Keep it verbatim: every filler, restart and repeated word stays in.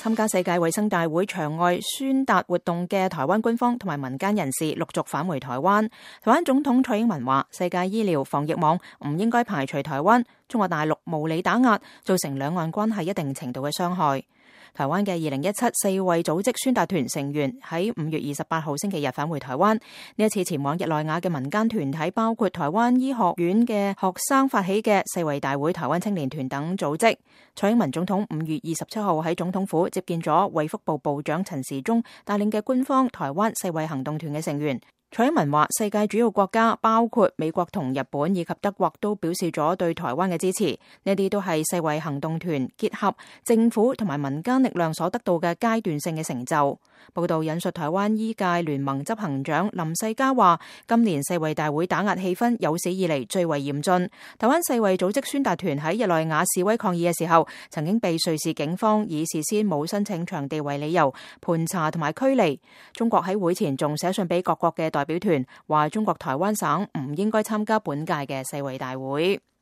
參加世界衛生大會場外宣達活動嘅台灣官方同埋民間人士陸續返回台灣。台灣總統蔡英文話：世界醫療防疫網唔應該排除台灣，中國大陸無理打壓，造成兩岸關係一定程度嘅傷害。台灣嘅二零一七世衛組織宣達團成員喺五月二十八號星期日返回台灣。呢一次前往日內瓦嘅民間團體包括台灣醫學院嘅學生發起嘅世衛大會台灣青年團等組織。蔡英文總統五月二十七號喺總統府接見咗衛福部部長陳時中帶領嘅官方台灣世衛行動團嘅成員。蔡英文話：世界主要國家包括美國同日本以及德國都表示咗對台灣嘅支持，呢啲都係世衛行動團結合政府同埋民間力量所得到嘅階段性嘅成就。報道引述台灣醫界聯盟執行長林世嘉話：今年世衛大會打壓氣氛有史以嚟最為嚴峻。台灣世衛組織宣達團喺日內瓦示威抗議嘅時候，曾經被瑞士警方以事先冇申請場地為理由盤查同埋驅離。中國喺會前仲寫信俾各國嘅代表團，話中國台灣省唔應該參加本屆嘅世衛大會。